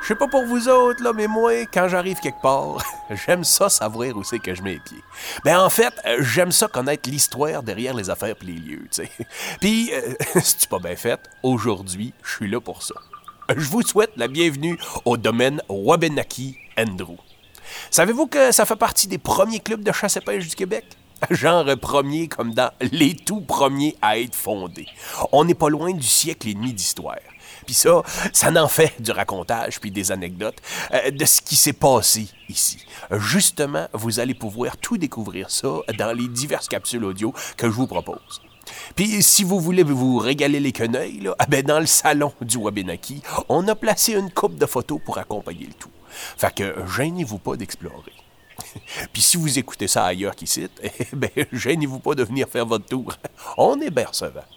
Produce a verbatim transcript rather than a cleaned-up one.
Je sais pas pour vous autres, là, mais moi, quand j'arrive quelque part, j'aime ça savoir où c'est que je mets les pieds. Ben en fait, j'aime ça connaître l'histoire derrière les affaires pis les lieux, tu sais. Puis, euh, c'est pas bien fait, aujourd'hui, je suis là pour ça. Je vous souhaite la bienvenue au domaine Wabanaki Andrew. Savez-vous que ça fait partie des premiers clubs de chasse et pêche du Québec? Genre premier comme dans les tout premiers à être fondés. On n'est pas loin du siècle et demi d'histoire. Puis ça, ça n'en fait du racontage puis des anecdotes euh, de ce qui s'est passé ici. Justement, vous allez pouvoir tout découvrir ça dans les diverses capsules audio que je vous propose. Puis si vous voulez vous régaler les quenouilles, là, ah ben dans le salon du Wabanaki, on a placé une coupe de photos pour accompagner le tout. Fait que gênez-vous pas d'explorer. Puis si vous écoutez ça ailleurs qu'ici, eh ben gênez-vous pas de venir faire votre tour. On est bien recevant.